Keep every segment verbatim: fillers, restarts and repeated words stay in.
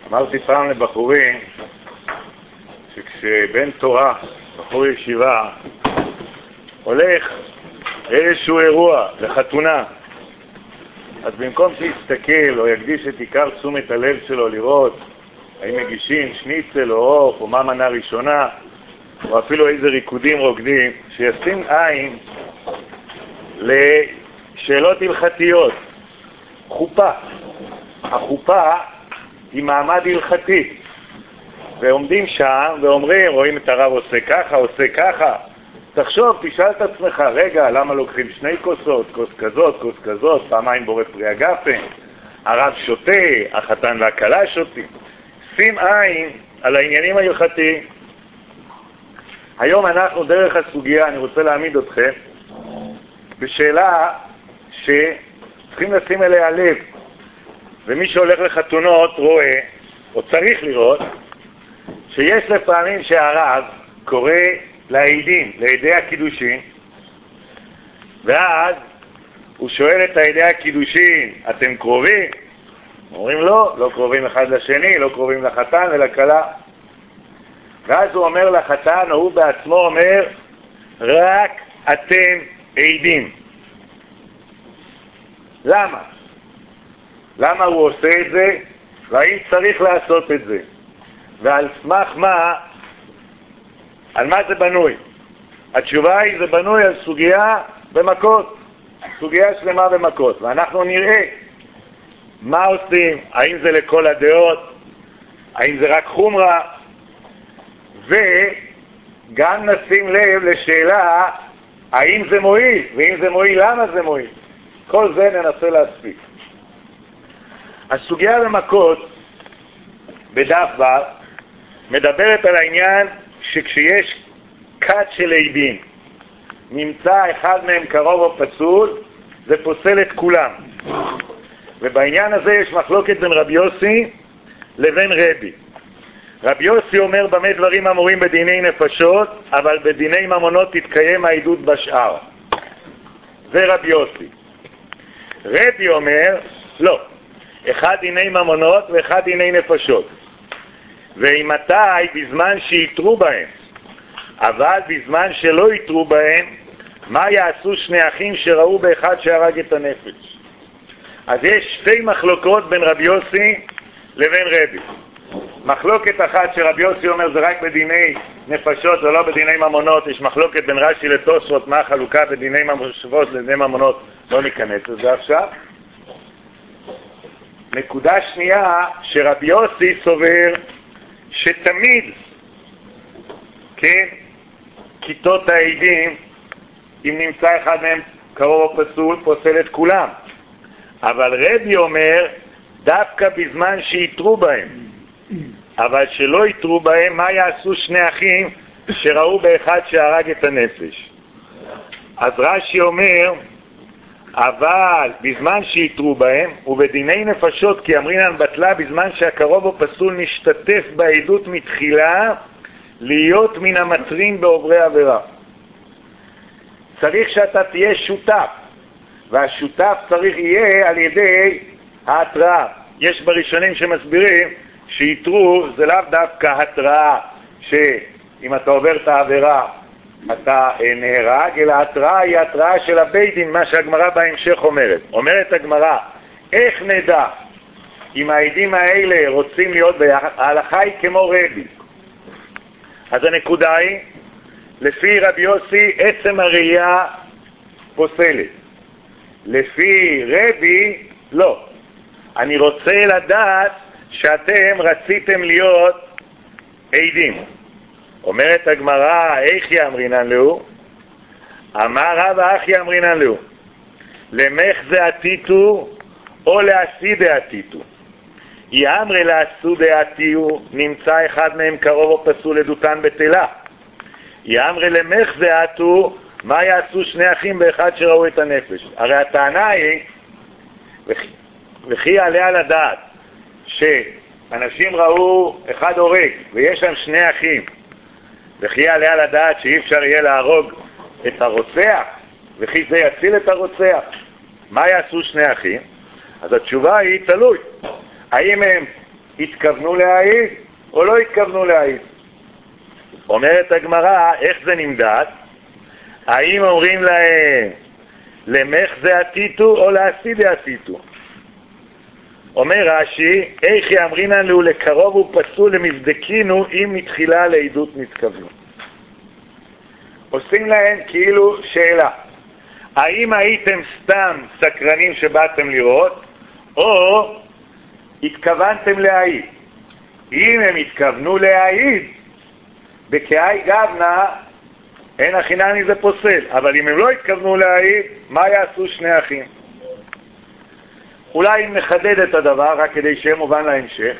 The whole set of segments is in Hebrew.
אמרתי פעם לבחורים שכשבן תורה, בחור ישיבה, הולך לאיזשהו אירוע, לחתונה, אז במקום שיסתכל או יקדיש את עיקר תשומת הלב שלו לראות האם מגישים שניצל או עוף או מה מנה ראשונה או אפילו איזה ריקודים רוקדים, שישים עין לשאלות הלכתיות. חופה. החופה היא מעמד הלכתי, ועומדים שם ואומרים, רואים את הרב עושה ככה, עושה ככה. תחשוב, תשאל את עצמך, רגע, למה לוקחים שני כוסות, כוס כזאת, כוס כזאת, פעמיים בורא פרי הגפן, הרב שותה, החתן והכלה שותים. שים עין על העניינים ההלכתיים. היום אנחנו דרך הסוגיה, אני רוצה להעמיד אתכם בשאלה שצריכים לשים אליה לב, ומי שהולך לחתונות רואה, או צריך לראות, שיש לפעמים שהרב קורא לעדים, לעדי הקידושין, ואז הוא שואל את העדי הקידושין, אתם קרובים? אומרים לא, לא קרובים אחד לשני, לא קרובים לחתן ולכלה. ואז הוא אומר לחתן, או הוא בעצמו אומר, רק אתם עדים. למה? למה הוא עושה את זה? והאם צריך לעשות את זה? ועל סמך מה, על מה זה בנוי? התשובה היא, זה בנוי על סוגיה במכות, סוגיה שלמה במכות, ואנחנו נראה מה עושים, האם זה לכל הדעות, האם זה רק חומרה, וגם נשים לב לשאלה האם זה מועיל, ואם זה מועיל למה זה מועיל. כל זה ננסה להספיק. הסוגיה במכות בדף ו' מדברת על העניין שכשיש כת של עדים נמצא אחד מהם קרוב או פסול, זה פוסל את כולם. ובעניין הזה יש מחלוקת בין רבי יוסי לבין רבי. רבי יוסי אומר במה דברים אמורים בדיני נפשות, אבל בדיני ממונות תתקיים העדות בשאר. זה רבי יוסי. רבי אומר לא, אחד דיני ממונות ואחד דיני נפשות, ואימתי בזמן שיתרו בהם, אבל בזמן שלא יתרו בהם, מה יעשו שני אחים שראו באחד שהרג את הנפש? אז יש שתי מחלוקות בין רבי יוסי לבין רבי. מחלוקת אחת שרבי יוסי אומר זה רק בדיני נפשות ולא בדיני ממונות. יש מחלוקת בין רש"י לתוספות מה החלוקה בדיני נפשות לדיני ממונות, לא ניכנס לזה עכשיו. נקודה שנייה, שרבי יוסי סובר שתמיד, כן, כיתות העדים, אם נמצא אחד מהם קרוב או פסול, פוסל את כולם. אבל רבי אומר, דווקא בזמן שיתרו בהם, אבל שלא יתרו בהם, מה יעשו שני אחים שראו באחד שהרג את הנפש? אז רש"י אומר, אבל בזמן שיתרו בהם, ובדיני נפשות כי אמרינן בטלה בזמן שהקרוב או פסול משתתף בעדות מתחילה, להיות מן המטרים בעוברי עבירה. צריך שאתה תהיה שותף, והשותף צריך יהיה על ידי ההתראה. יש בראשונים שמסבירים שיתרו זה לאו דווקא התראה שאם אתה עובר את העבירה אתה נהרג, אלא התראה היא התראה של הבית דין, מה שהגמרא בהמשך אומרת. אומרת הגמרא, איך נדע אם העדים האלה רוצים להיות ביחד? ההלכה היא כמו רבי. אז הנקודה היא, לפי רבי יוסי עצם הראייה פוסלת, לפי רבי לא. אני רוצה לדעת שאתם רציתם להיות עדים. אומרת הגמרא, איך יאמרינן לו? אמר רב אחי יאמרינן לו, למך זה עתיתו או לעשי דעתיתו. יאמרי לעשו דעתיו, נמצא אחד מהם קרוב או פסול עדותן בטלה. יאמרי למך זה עתו, מה יעשו שני אחים באחד שראו את הנפש? הרי הטענה היא, וכי יעלה על הדעת שאנשים ראו אחד הורג ויש להם שני אחים, וכי יעלה על הדעת שאי אפשר יהיה להרוג את הרוצח, וכי זה יציל את הרוצח? מה יעשו שני אחים? אז התשובה היא תלוי. האם הם התכוונו להעיד או לא התכוונו להעיד. אומרת הגמרא, איך זה נמדד? האם אומרים להם למך זה עתיתו או לעשידי עתיתו? אומר רש"י, איך יאמרינן לו לקרוב ופסול למבדקינו אם מתחילה לעדות נתכוונו. עושים להם כאילו שאלה, האם הייתם סתם סקרנים שבאתם לראות או התכוונתם להעיד? אם הם התכוונו להעיד בקהי גבנה אין החינני זה פוסל, אבל אם הם לא התכוונו להעיד, מה יעשו שני אחים? אולי אם נחדד את הדבר רק כדי שיהיה מובן להמשך.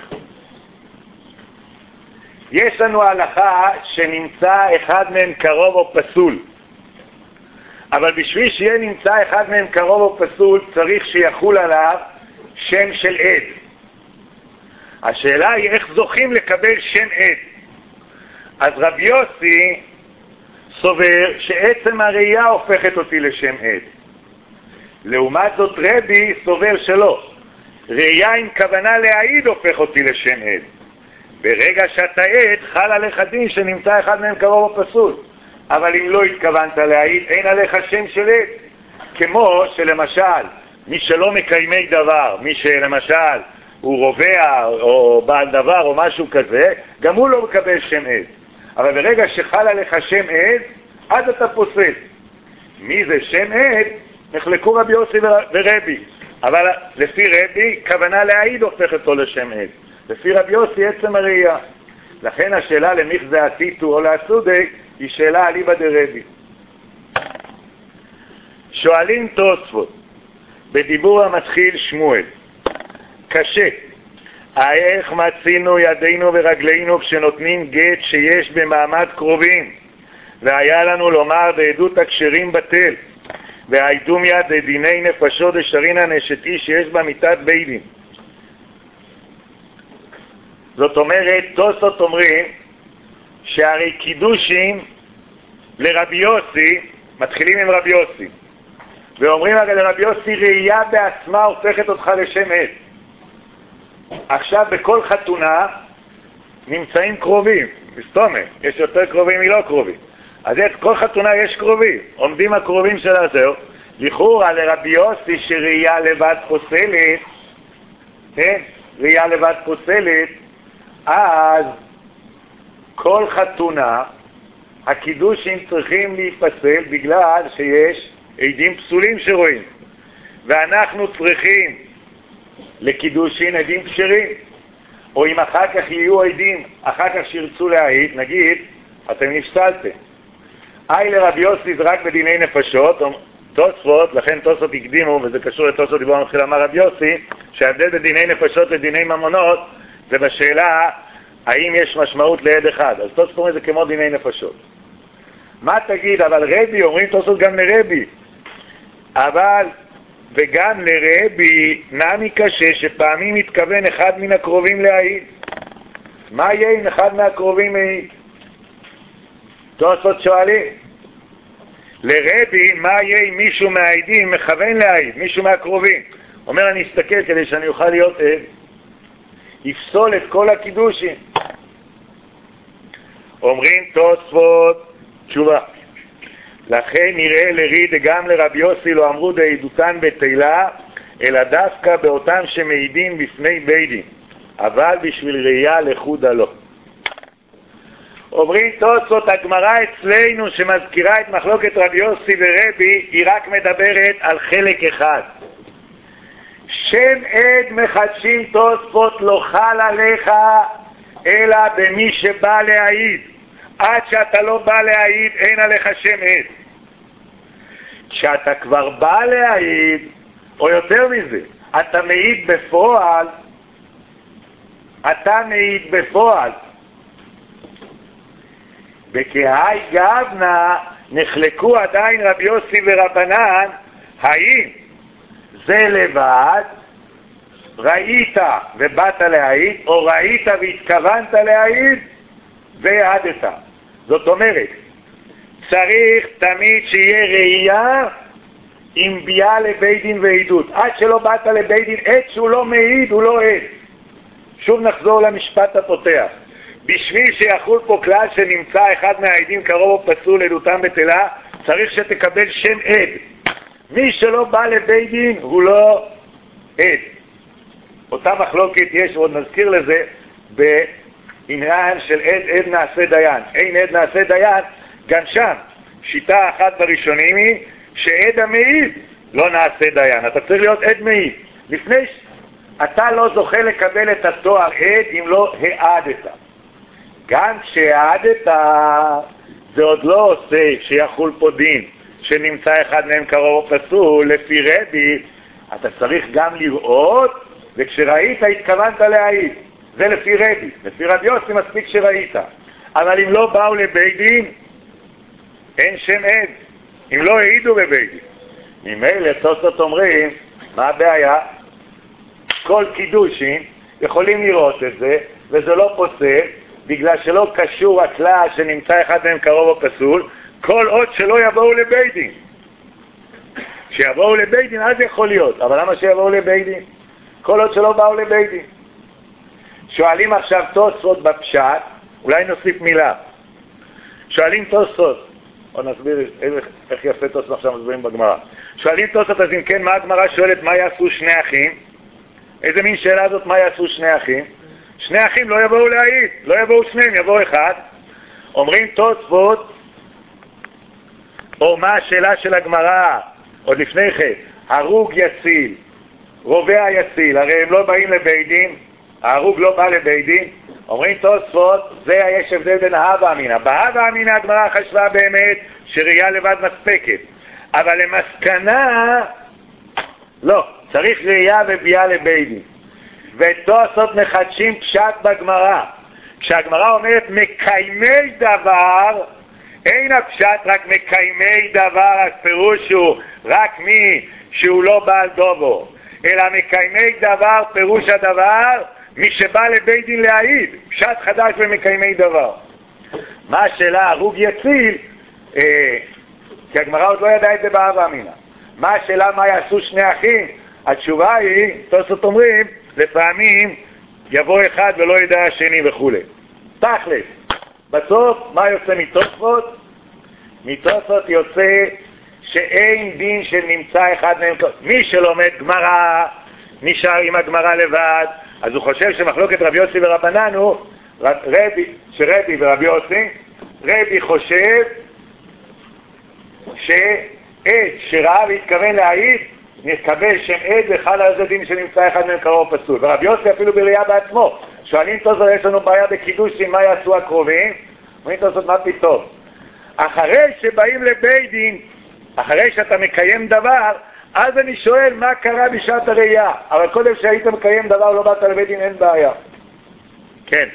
יש לנו הלכה שנמצא אחד מהם קרוב או פסול, אבל בשביל שיהיה נמצא אחד מהם קרוב או פסול צריך שיחול עליו שם של עד. השאלה היא איך זוכים לקבל שם עד. אז רבי יוסי סובר שעצם הראייה הופכת אותי לשם עד. לעומת זאת רבי סובר שלא, ראייה עם כוונה להעיד הופך אותי לשם עד. ברגע שאתה עד חל עליך דין שנמצא אחד מהם קרוב או פסול, אבל אם לא התכוונת להעיד אין עליך שם של עד. כמו שלמשל מי שלא מקיימי דבר, מי שלמשל הוא רובע או בעל דבר או משהו כזה, גם הוא לא מקבל שם עד. אבל ברגע שחל עליך שם עד, אז אתה פוסל. מי זה שם עד? נחלקו רבי יוסי ורבי, אבל לפי רבי כוונה להעיד הופך אותו לשם עד, לפי רבי יוסי עצם הראייה. לכן השאלה למיך זה עתיתו או לעשודי היא שאלה אליבא דרבי. שואלים תוספות בדיבור המתחיל שמואל, קשה, איך מצינו ידינו ורגלינו כשנותנים גט שיש במעמד קרובים, והיה לנו לומר בעדות הכשרים בטל, והייתום יד לדיני נפשות ושרינה נשתי שיש בה מיתת בית-דין. זאת אומרת, תוספות אומרים שהרי קידושים לרבי יוסי מתחילים עם רבי יוסי, ואומרים הרי לרבי יוסי ראייה בעצמה הופכת אותך לשם עד. עכשיו בכל חתונה נמצאים קרובים, מסתומה, יש יותר קרובים מלא קרובים, אז את כל חתונה יש קרובים, עומדים הקרובים של הזהו, לכאורה לרבי יוסי שראייה לבד פוסלת, כן? ראייה לבד פוסלת, אז כל חתונה הקידושים צריכים להיפסל בגלל שיש עדים פסולים שרואים, ואנחנו צריכים לקידושין עדים כשרים, או אם אחר כך יהיו עדים, אחר כך שירצו להעיד, נגיד, אתם נפסלתם. היי לרבי יוסי זה רק בדיני נפשות, תוספות, לכן תוספות הקדימו, וזה קשור לתוספות דיבור המתחיל אמר רבי יוסי, שההבדל בדיני נפשות לדיני ממונות, זה בשאלה האם יש משמעות לעד אחד. אז תוספות אומרים זה כמו דיני נפשות. מה תגיד, אבל רבי, אומרים תוספות גם לרבי, אבל וגם לרבי נמי קשה שפעמים מתכוון אחד מן הקרובים להעיד. מה יהיה אם אחד מהקרובים מעיד? תוספות שואלים לרבי מה יהיה אם מישהו מהעידים מכוון להעיד, מישהו מהקרובים אומר אני אסתכל כדי שאני אוכל להיות עד, יפסול את כל הקידושים. אומרים תוספות תשובה, לכן נראה לריד גם לרבי יוסי לא אמרו דעידותן בתילה, אלא דווקא באותם שמעידים בפני בית דין, אבל בשביל ראייה לחודה לא. אומרים תוספות, הגמרא אצלנו שמזכירה את מחלוקת רבי יוסי ורבי, היא רק מדברת על חלק אחד. שם עד מחדשים תוספות לא חל עליך אלא במי שבא להעיד. עד שאתה לא בא להעיד אין עליך שם עד. כשאתה כבר בא להעיד, או יותר מזה, אתה מעיד בפועל, אתה מעיד בפועל. בקהי גבנה נחלקו עדיין רבי יוסי ורבנן, האם זה לבד ראית ובאת להעיד, או ראית והתכוונת להעיד והעדת. זאת אומרת, צריך תמיד שיהיה ראייה עם ביאה לבית דין ועדות. עד שלא באת לבית דין, עד שהוא לא מעיד הוא לא עד. שוב נחזור למשפט הפותח. בשביל שיחול פה כלל שנמצא אחד מהעדים קרוב או פסול עדותם בטלה, צריך שתקבל שם עד. מי שלא בא לבית דין הוא לא עד. אותה מחלוקת יש, ועוד נזכיר לזה, בעניין של עד, עד נעשה דיין. אין עד נעשה דיין, גם שם שיטה אחת בראשונים היא שעד המעיד לא נעשה דיין. אתה צריך להיות עד מעיד. לפני ש... אתה לא זוכה לקבל את התואר עד אם לא העדת. גם כשהעדת זה עוד לא עושה שיחול פה דין שנמצא אחד מהם קרוב או פסול. לפי רבי אתה צריך גם לראות, וכשראית התכוונת להעיד. זה לפי רבי. לפי רבי יוסי מספיק שראית. אבל אם לא באו לבית דין אין שם עד, אם לא העידו בבית דין. ממילא תוספות אומרים, מה הבעיה? כל קידושין יכולים לראות את זה, וזה לא פוסל, בגלל שלא קשור הכלל שנמצא אחד מהם קרוב או פסול, כל עוד שלא יבואו לבית דין. כשיבואו לבית דין אז יכול להיות, אבל למה שיבואו לבית דין? כל עוד שלא באו לבית דין. שואלים עכשיו תוספות בפשט, אולי נוסיף מילה. שואלים תוספות, או נסביר איך, איך יפה תוספות עכשיו מסבירים בגמרא. שואלים תוספות, אז אם כן, מה הגמרא שואלת, מה יעשו שני אחים? איזה מין שאלה זאת, מה יעשו שני אחים? שני אחים לא יבואו להעיד, לא יבואו שניהם, יבואו אחד. אומרים תוספות, או מה השאלה של הגמרא, עוד לפני כן, הרוג יציל, רובע יציל, הרי הם לא באים לבית דין, ההרוג לא בא לבית דין. אומרים תוספות, זה יש הבדל בין ההווה אמינא. בהווה אמינא הגמרא חשבה באמת שראייה לבד מספקת, אבל למסקנה לא, צריך ראייה וביאה לבית דין. ותוספות מחדשים פשט בגמרא. כשהגמרא אומרת מקיימי דבר, אין הפשט רק מקיימי דבר, הפירוש הוא רק מי שהוא לא בעל דובו, אלא מקיימי דבר, פירוש הדבר מי שבא לבית דין להעיד. פשט חדש במקיימי דבר. מה השאלה? הרוג יציל, אה, כי הגמרא עוד לא ידעה את זה בהווה אמינא. מה השאלה? מה יעשו שני אחים? התשובה היא, תוספות אומרים, לפעמים יבוא אחד ולא ידע השני וכו'. תכלס, בסוף מה יוצא מתוספות? מתוספות יוצא שאין דין של נמצא אחד מהם. מי שלומד גמרא נשאר עם הגמרא לבד, אז הוא חושב שמחלוקת רבי יוסי ורבנן הוא רבי, שרבי ורבי יוסי, רבי חושב שעד שראה והתכוון להעיד נקבל שם עד וחל על זה דין שנמצא אחד מהם קרוב פסול. ורבי יוסי אפילו בראייה בעצמו. שואלים תוספות, יש לנו בעיה בקידושין, מה יעשו הקרובים? אומרים תוספות, מה פתאום? אחרי שבאים לבית דין, אחרי שאתה מקיים דבר, אז אני שואל מה קרה בשעת הראייה. אבל קודם שהיית מקיים דבר לא באת לבית דין, אין בעיה. כן.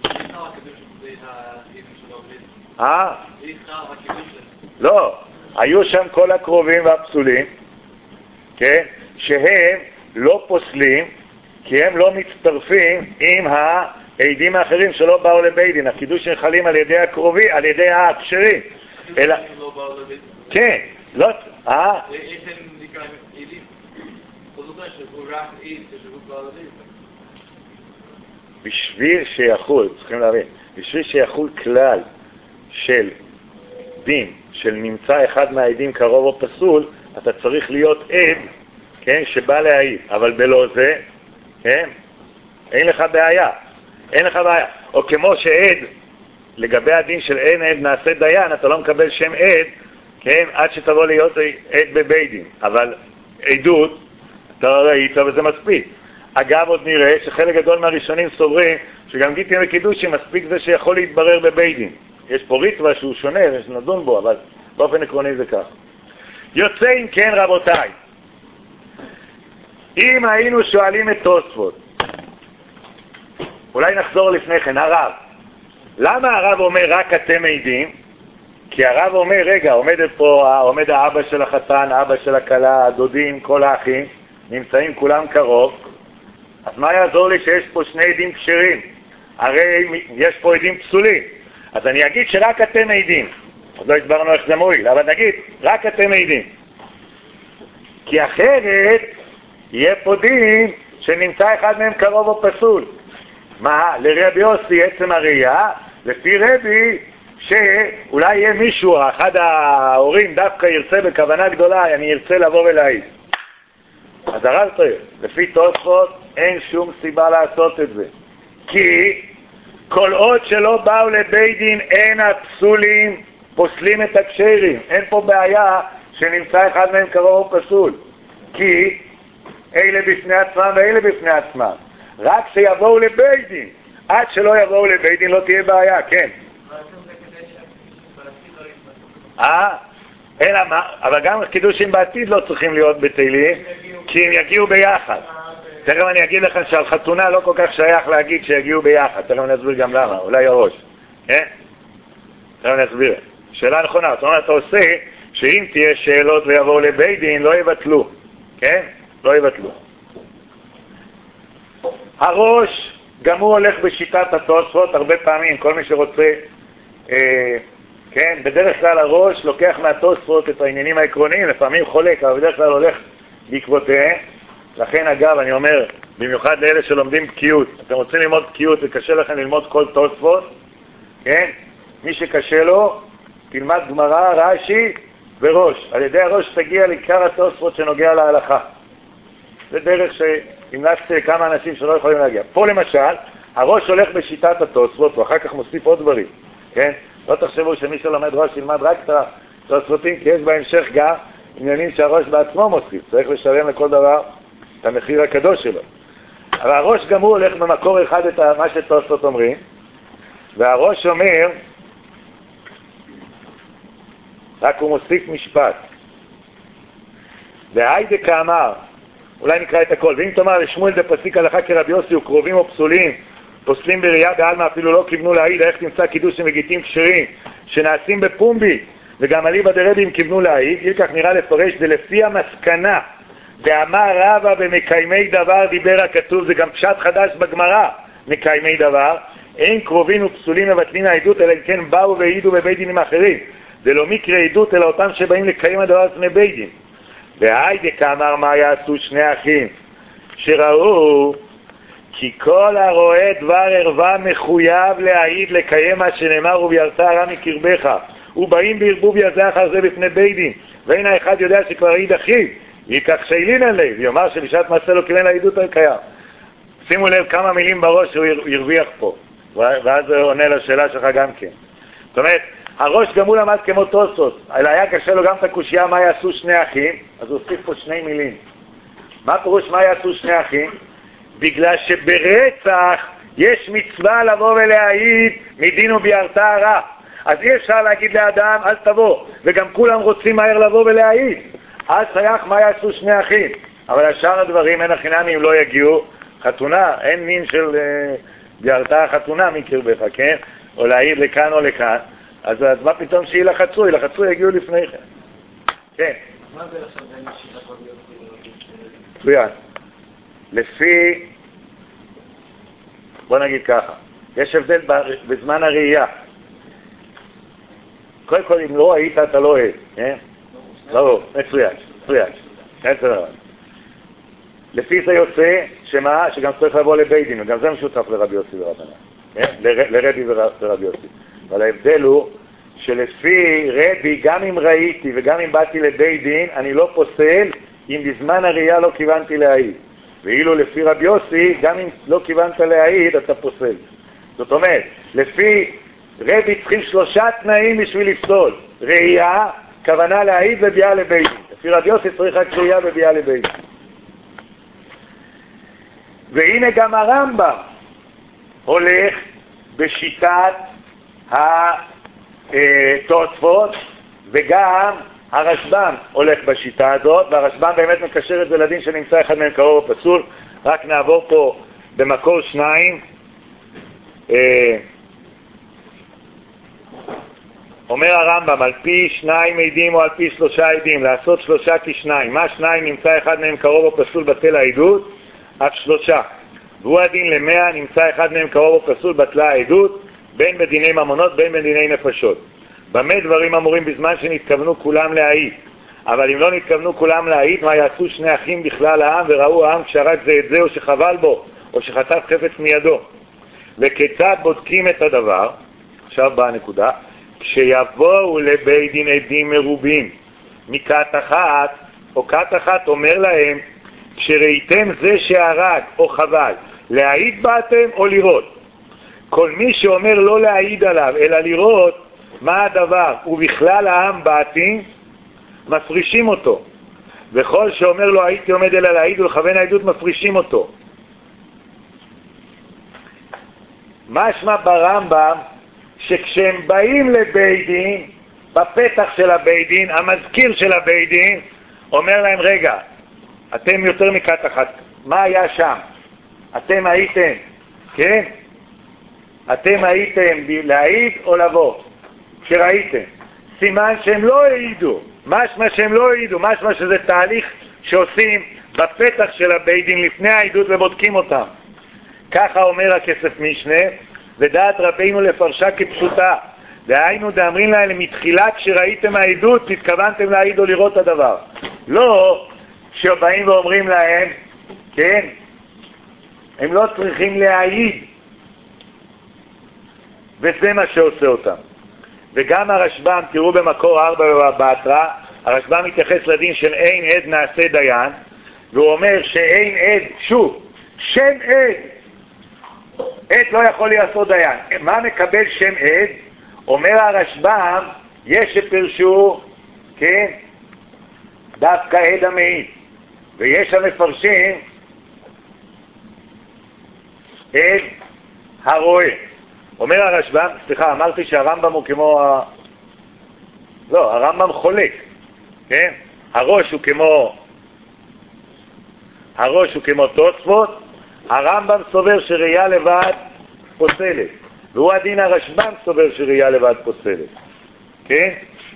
אה? לא, היו שם כל הקרובים והפסולים, כן? שהם לא פוסלים, כי הם לא מצטרפים עם העדים האחרים שלא באו לבית דין. הקידוש חלים על ידי הקרובי, על ידי הכשרים. אלא... כן, לא... אה? בשביל שיחול, צריכים להבין, בשביל שיחול כלל של דין, של נמצא אחד מהעדים קרוב או פסול, אתה צריך להיות עד, כן, שבא להעיד. אבל בלא זה, כן, אין לך בעיה. אין לך בעיה. או כמו שעד, לגבי הדין של אין עד נעשה דיין, אתה לא מקבל שם עד, כן, עד שתבוא להיות עד בבית דין. אבל עדות, אתה ראית וזה מספיק. אגב, עוד נראה שחלק גדול מהראשונים סוברים שגם גיטין וקידושין מספיק זה שיכול להתברר בבית דין. יש פה ריטווה שהוא שונה ונדון בו, אבל באופן עקרוני זה כך. יוצא אם כן רבותיי, אם היינו שואלים את תוספות, אולי נחזור לפני כן, הרב, למה הרב אומר רק אתם עדים? כי הרב אומר, רגע, עומד פה, עומד האבא של החתן, האבא של הכלה, הדודים, כל האחים, נמצאים כולם קרוב, אז מה יעזור לי שיש פה שני עדים כשרים? הרי יש פה עדים פסולים. אז אני אגיד שרק אתם עדים. עוד לא הסברנו איך זה מועיל, אבל נגיד, רק אתם עדים. כי אחרת יהיה פה דין שנמצא אחד מהם קרוב או פסול. מה? לרבי יוסי עצם הראייה, לפי רבי שאולי יהיה מישהו, אחד ההורים דווקא ירצה בכוונה גדולה, אני ארצה לבוא ולהעיד. אז הרב טוען, לפי תוספות אין שום סיבה לעשות את זה, כי כל עוד שלא באו לבית דין אין הפסולים פוסלים את הקשרים, אין פה בעיה שנמצא אחד מהם קרוב או פסול, כי אלה בפני עצמם ואלה בפני עצמם, רק שיבואו לבית דין, עד שלא יבואו לבית דין לא תהיה בעיה. כן. אה? אלא מה? אבל גם קידושים בעתיד לא צריכים להיות בטלים, כי הם יגיעו ביחד. תכף אני אגיד לכם שעל חתונה לא כל כך שייך להגיד שיגיעו ביחד, תכף אני אסביר גם למה, אולי הראש. כן? תכף אני אסביר. שאלה נכונה, זאת אומרת, אתה עושה שאם תהיה שאלות ויבואו לבית דין לא יבטלו. כן? לא יבטלו. הראש גם הוא הולך בשיטת התוספות הרבה פעמים, כל מי שרוצה, אה, כן, בדרך כלל הראש לוקח מהתוספות את העניינים העקרוניים, לפעמים חולק, אבל בדרך כלל הולך בעקבותיהם. לכן אגב, אני אומר, במיוחד לאלה שלומדים בקיאות, אתם רוצים ללמוד בקיאות וקשה לכם ללמוד כל תוספות, כן? מי שקשה לו, תלמד גמרא, רש"י וראש. על ידי הראש תגיע לעיקר התוספות שנוגע להלכה. זה דרך שהמלצתי כמה אנשים שלא יכולים להגיע. פה למשל, הראש הולך בשיטת התוספות, ואחר כך מוסיף עוד דברים, כן? לא תחשבו שמי שלומד ראש ילמד רק את התוספותים, כי יש בהמשך גם עניינים שהראש בעצמו מוסיף. צריך לשלם לכל דבר את המחיר הקדוש שלו. אבל הראש גם הוא הולך במקור אחד את מה שתוספות אומרים, והראש אומר, רק הוא מוסיף משפט. והיידה כאמר, אולי נקרא את הכל, ואם תאמר לשמואל דפסיק הלכה כרבי יוסי וקרובים או פסולים, פוסלים בראייה בעלמא אפילו לא כיוונו להעיד, איך תמצא קידושים וגיטים כשרים שנעשים בפומבי, וגם אליבא דרבים כיוונו להעיד, כך נראה לפרש, זה לפי המסקנה, ואמר רבא במקיימי דבר דיבר הכתוב, זה גם פשט חדש בגמרא, מקיימי דבר, אין קרובים ופסולים מבטלים העדות, אלא אם כן באו והעידו בבית דינים אחרים, זה לא מקרה עדות, אלא אותם שבאים לקיים הדבר לפני בית דין. והיידה כאמר מה יעשו שני אחים שראו כי כל הרואה דבר ערווה מחויב להעיד לקיים מה שנאמר וביארת הרע מקרבך, ובאים בערבוביה זה אחר זה בפני בית דין, ואין האחד יודע שכבר העיד אחיו ייקח שאילין עליו ויאמר שבשעת מעשה לא כיוון לעדות על קיים. שימו לב כמה מילים בראש שהוא ירוויח פה, ואז הוא עונה לשאלה שלך גם כן. זאת אומרת, הראש גם הוא למד כמו תוספות, אלא היה קשה לו גם את הקושייה מה יעשו שני אחים, אז הוא הוסיף פה שני מילים. מה פירוש מה יעשו שני אחים? בגלל שברצח יש מצווה לבוא ולהעיד מדין וביארת הרע, אז אי אפשר להגיד לאדם אל תבוא, וגם כולם רוצים מהר לבוא ולהעיד, אז שייך מה יעשו שני אחים. אבל השאר הדברים אין החינם אם לא יגיעו, חתונה, אין מין של uh, ביארת החתונה מקרבך, כן? או להעיד לכאן או לכאן, אז, אז מה פתאום שילחצו, ילחצו יגיעו לפני כן. כן. מה זה עכשיו בין שיטת רבי יוסי? מצוין. לפי, בוא נגיד ככה, יש הבדל בזמן הראייה. קודם כל, אם לא ראית, אתה לא עד, כן? לא, מצוין, מצוין. לפי זה יוצא, שמה? שגם צריך לבוא לבית דין, וגם זה משותף לרבי יוסי ורבנן, לרבי ורבי יוסי. אבל ההבדל הוא שלפי רבי, גם אם ראיתי וגם אם באתי לבית דין, אני לא פוסל אם בזמן הראייה לא כיוונתי להעיד. ואילו לפי רבי יוסי, גם אם לא כיוונת להעיד, אתה פוסל. זאת אומרת, לפי רבי צריכים שלושה תנאים בשביל לפסול. ראייה, כוונה להעיד וביאה לבית דין. לפי רבי יוסי צריך רק ראייה וביאה לבית דין. והנה גם הרמב"ם הולך בשיטת התוספות, וגם הרשב"ם הולך בשיטה הזאת, והרשב"ם באמת מקשר את זה לדין שנמצא אחד מהם קרוב או פסול. רק נעבור פה במקור שניים. אומר הרמב"ם, על פי שניים עדים או על פי שלושה עדים, לעשות שלושה כשניים. מה שניים נמצא אחד מהם קרוב או פסול בטל העדות? אף שלושה. והוא הדין למאה נמצא אחד מהם קרוב או פסול בטלה העדות, בין בדיני ממונות בין בדיני נפשות. במה דברים אמורים בזמן שנתכוונו כולם להעיד? אבל אם לא נתכוונו כולם להעיד, מה יעשו שני אחים בכלל העם וראו העם כשהרג זה את זה או שחבל בו או שחטף חפץ מידו? וכיצד בודקים את הדבר? עכשיו באה הנקודה. כשיבואו לבית דין עדים מרובים מכת אחת, או כת אחת אומר להם, כשראיתם זה שהרג או חבל, להעיד באתם או לראות? כל מי שאומר לא להעיד עליו, אלא לראות מה הדבר, ובכלל העם באתי, מפרישים אותו. וכל שאומר לא הייתי עומד אלא להעיד ולכוון העדות, מפרישים אותו. משמע ברמב"ם, שכשהם באים לבית דין, בפתח של הבית דין, המזכיר של הבית דין, אומר להם, רגע, אתם יותר מכת אחת, מה היה שם? אתם הייתם, כן? אתם הייתם להעיד או לבוא? כשראיתם. סימן שהם לא העידו, משמע שהם לא העידו, משמע שזה תהליך שעושים בפתח של הבית דין לפני העידות ובודקים אותם. ככה אומר הכסף משנה, ודעת רבינו לפרשה כפשוטה. דהיינו דאמרים להם, מתחילה כשראיתם העדות, התכוונתם להעיד או לראות את הדבר. לא שבאים ואומרים להם, כן, הם לא צריכים להעיד, וזה מה שעושה אותם. וגם הרשב"ם, תראו במקור ארבע בהתראה, הרשב"ם מתייחס לדין של אין עד נעשה דיין, והוא אומר שאין עד, שוב, שם עד, עד לא יכול לעשות דיין. מה מקבל שם עד? אומר הרשב"ם, יש שפרשו, כן, דווקא עד המעיד, ויש המפרשים עד הרואה. אומר הרשב"ם, סליחה, אמרתי שהרמב"ם הוא כמו ה... לא, הרמב"ם חולק, כן? הראש הוא כמו הראש הוא כמו תוספות, הרמב"ם סובר שראייה לבד פוסלת, והוא הדין הרשב"ם סובר שראייה לבד פוסלת, כן?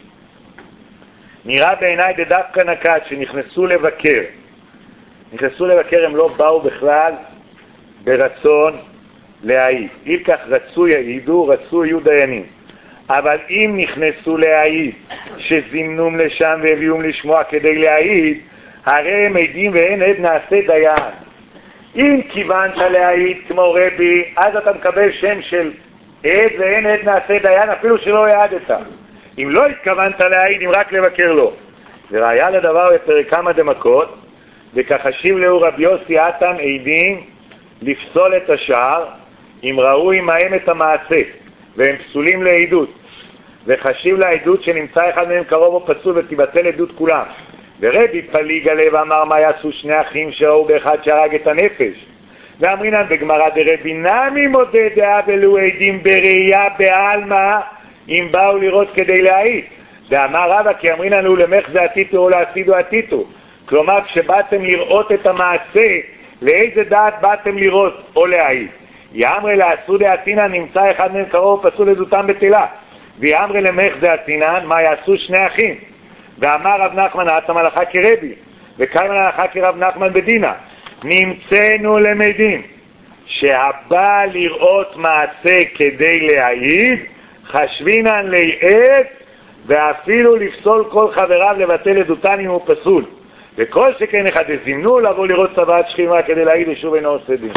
נראה בעיניי דווקא נקט שנכנסו לבקר, נכנסו לבקר, הם לא באו בכלל ברצון להעיד. אם כך רצו יעידו, רצו יהיו דיינים. אבל אם נכנסו להעיד, שזימנום לשם והביאום לשמוע כדי להעיד, הרי הם עדים ואין עד נעשה דיין. אם כיוונת להעיד כמו רבי, אז אתה מקבל שם של עד ואין עד נעשה דיין, אפילו שלא העדת. אם לא התכוונת להעיד, אם רק לבקר לו. וראיה לדבר בפרק כמה דמקות, וכחשיב לאו רבי יוסי עתם עדים לפסול את השער, אם ראו עמהם את המעשה, והם פסולים לעדות, וחשיב לעדות שנמצא אחד מהם קרוב או פסול ותבטל עדות כולם. ורבי פליג עליו ואמר מה יעשו שני אחים שראו באחד שהרג את הנפש. ואמרינן בגמרא דרבי נמי מודה דעה ולו עדים בראייה בעלמא, אם באו לראות כדי להעיד. ואמר רבא כי אמרינן הוא למך זה עתיתו או להסידו עתיתו. כלומר כשבאתם לראות את המעשה, לאיזה דעת באתם לראות או להעיד? יאמרי לעשו דעתינן נמצא אחד מהם קרוב פסול עדותם בטלה, ויאמרי למך דעתינן מה יעשו שני אחים. ואמר רב נחמן עתם הלכה כרבי, וקיימן הלכה כרב נחמן בדינה. נמצאנו למדים שהבא לראות מעשה כדי להעיד, חשבינן להיעד, ואפילו לפסול כל חבריו לבטל עדותן אם הוא פסול. וכל שכן אחד הזימנו לבוא לראות צוואת שכימה כדי להעיד ושוב אינו עושה דין.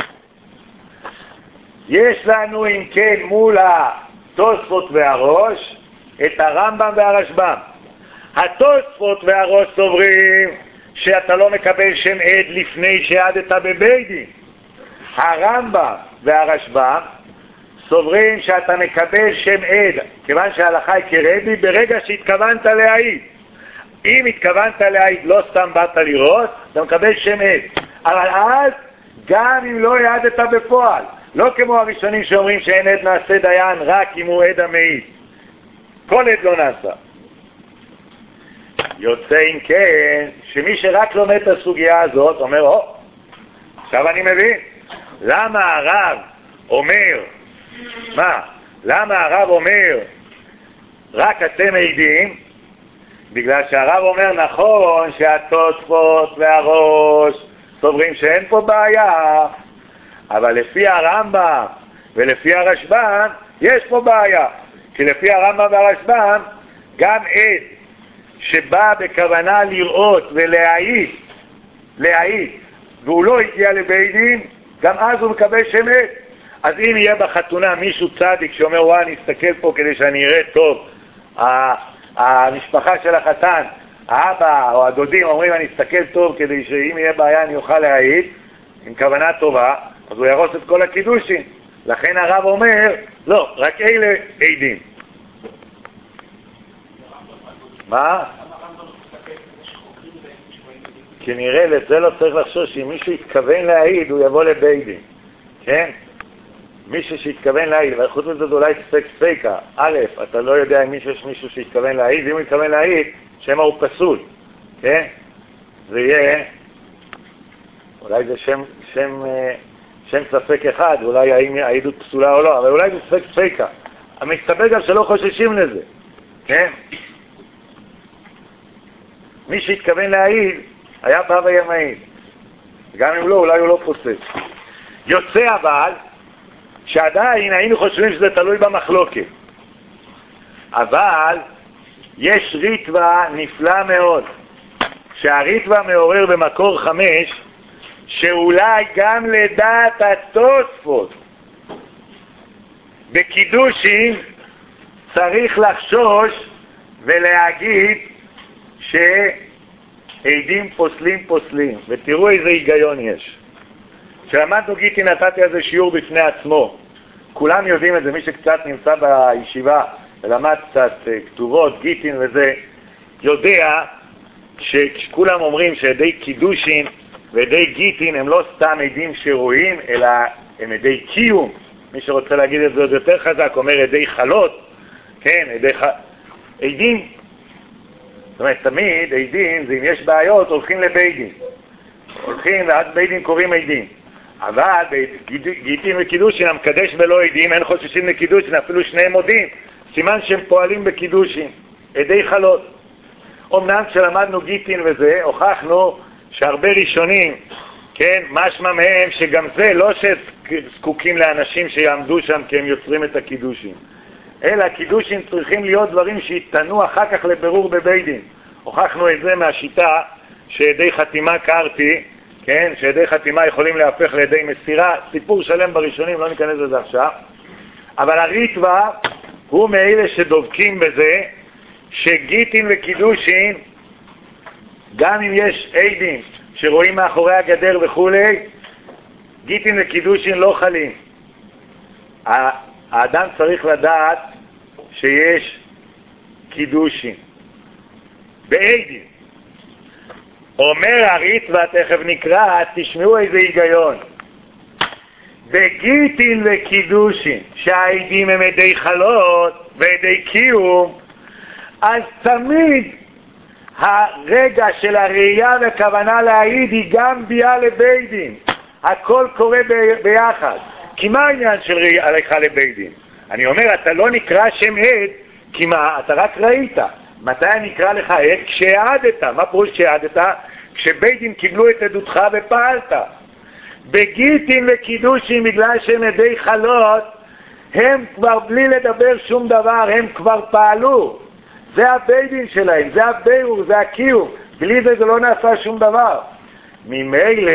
יש לנו אם כן מול התוספות והראש את הרמב"ם והרשב"ם. התוספות והראש סוברים שאתה לא מקבל שם עד לפני שעדת בבית דין. הרמב"ם והרשב"ם סוברים שאתה מקבל שם עד, כיוון שההלכה היא כרבי, ברגע שהתכוונת להעיד. אם התכוונת להעיד, לא סתם באת לראות, אתה מקבל שם עד. אבל אז, גם אם לא העדת בפועל, לא כמו הראשונים שאומרים שאין עד נעשה דיין רק אם הוא עד המעיד. כל עד לא נעשה. יוצא אם כן, שמי שרק לומד את הסוגיה הזאת, אומר, או, עכשיו אני מבין, למה הרב אומר, מה? למה הרב אומר, רק אתם עדים? בגלל שהרב אומר, נכון שהתוספות והראש סוברים שאין פה בעיה, אבל לפי הרמב"ם ולפי הרשב"ם יש פה בעיה, כי לפי הרמב"ם והרשב"ם גם עד שבא בכוונה לראות ולהעיד, להעיד, והוא לא הגיע לבית דין, גם אז הוא מקבל שם עד. אז אם יהיה בחתונה מישהו צדיק שאומר, וואי, אני אסתכל פה כדי שאני אראה טוב, המשפחה של החתן, האבא או הדודים אומרים, אני אסתכל טוב כדי שאם יהיה בעיה אני אוכל להעיד, עם כוונה טובה, אז הוא ירוס את כל הקידושים. לכן הרב אומר, לא, רק אלה עדים. מה? כנראה לזה לא צריך לחשוש, אם מישהו יתכוון להעיד הוא יבוא לבית דין, כן? מישהו שיתכוון להעיד, אבל חוץ מזה זה אולי ספק ספקה. א', אתה לא יודע אם מישהו יש מישהו שיתכוון להעיד, ואם הוא יתכוון להעיד, שמה הוא פסול, כן? זה יהיה, אולי זה שם, שם, שם ספק אחד, אולי האם העידות פסולה או לא, אבל אולי זה ספק ספקה. המסתבר גם שלא חוששים לזה, כן? מי שהתכוון להעיד, היה בא וימעיד. גם אם לא, אולי הוא לא פוסק. יוצא אבל, שעדיין היינו חושבים שזה תלוי במחלוקת. אבל יש ריטווה נפלא מאוד, שהריטווה מעורר במקור חמש, שאולי גם לדעת התוספות בקידושים צריך לחשוש ולהגיד שעדים פוסלים פוסלים. ותראו איזה היגיון יש. כשלמדנו גיטין נתתי איזה שיעור בפני עצמו. כולם יודעים את זה, מי שקצת נמצא בישיבה ולמד קצת כתובות, גיטין וזה, יודע שכולם אומרים שעדי קידושין ועדי גיטין הם לא סתם עדים שרואים, אלא הם עדי קיום. מי שרוצה להגיד את זה עוד יותר חזק אומר עדי חלות, כן, עדי ח... עדים. זאת אומרת, תמיד עדים זה אם יש בעיות הולכים לבית דין. הולכים ואז בית דין קוראים עדים. אבל גיטין וקידושין המקדש בלא עדים, אין חוששים לקידושין, אפילו שניהם מודים, סימן שהם פועלים בקידושין, עדי חלות. אמנם כשלמדנו גיטין וזה, הוכחנו שהרבה ראשונים, כן, משמע מהם שגם זה לא שזקוקים לאנשים שיעמדו שם כי הם יוצרים את הקידושין, אלא הקידושין צריכים להיות דברים שיתנו אחר כך לבירור בבית דין. הוכחנו את זה מהשיטה שעדי חתימה קרתי, כן, שעדי חתימה יכולים להפך לידי מסירה, סיפור שלם בראשונים, לא ניכנס לזה עכשיו. אבל הריטווה הוא מאלה שדובקים בזה שגיטין וקידושין, גם אם יש עדים שרואים מאחורי הגדר וכולי, גיטין וקידושין לא חלים. האדם צריך לדעת שיש קידושין בעדים. אומר הריטווה, תכף נקרא, תשמעו איזה היגיון. בגיטין וקידושין, שהעדים הם עדי חלות ועדי קיום, אז תמיד הרגע של הראייה וכוונה להעיד היא גם ביאה לבית דין. הכל קורה ב- ביחד. כי מה העניין של ראייה הלכה לבית דין? אני אומר, אתה לא נקרא שם עד, כי מה? אתה רק ראית. מתי נקרא לך עד? כשהעדת. מה פירוש כשהעדת? כשבית דין קיבלו את עדותך ופעלת. בגיטין וקידושין, בגלל שהם עדי חלות, הם כבר בלי לדבר שום דבר, הם כבר פעלו. זה הבית דין שלהם, זה הבירור, זה הקיום. בלי זה זה לא נעשה שום דבר. ממילא,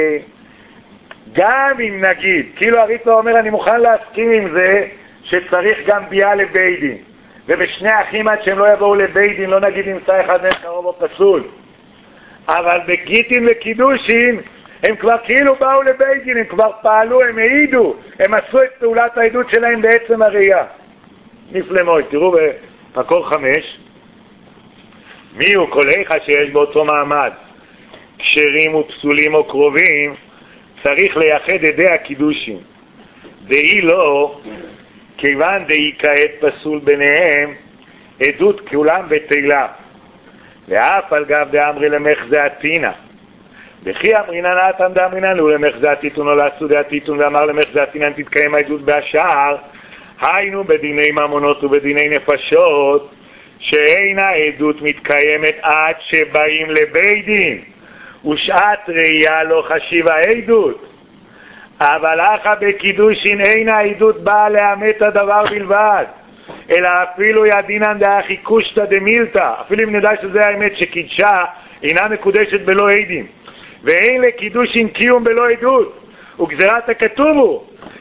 גם אם נגיד, כאילו הריטווה אומר, אני מוכן להסכים עם זה, שצריך גם ביאה לבית דין. ובשני אחים עד שהם לא יבואו לבית דין, לא נגיד נמצא אחד מהם קרוב או פסול. אבל בגיטין וקידושין, הם כבר כאילו באו לבית דין, הם כבר פעלו, הם העידו, הם עשו את פעולת העדות שלהם בעצם הראייה. נפלא מאוד, תראו במקור חמש, מי הוא קולך שיש באותו מעמד, כשרים ופסולים או קרובים, צריך לייחד עדי הקידושין. דהי לא, כיוון דהי כעת פסול ביניהם, עדות כולם בתהילה. ואף על גב דאמרי למחזה עתינה. וכי אמרינן אתם דאמרינן הוא למחזה עתיתון או לעשו דעתיתון, ואמר למחזה עתינן תתקיים העדות בהשאר, היינו בדיני ממונות ובדיני נפשות, שאין העדות מתקיימת עד שבאים לבית דין, ושעת ראייה לא חשיבה העדות. אבל אחא בקידושין אין העדות באה לאמת הדבר בלבד, אלא אפילו ידינן דאחי קושטא דמילתא, אפילו אם נדע שזה האמת שקידשה אינה מקודשת בלא עדים, ואין לקידושין קיום בלא עדות, וגזירת הכתוב הוא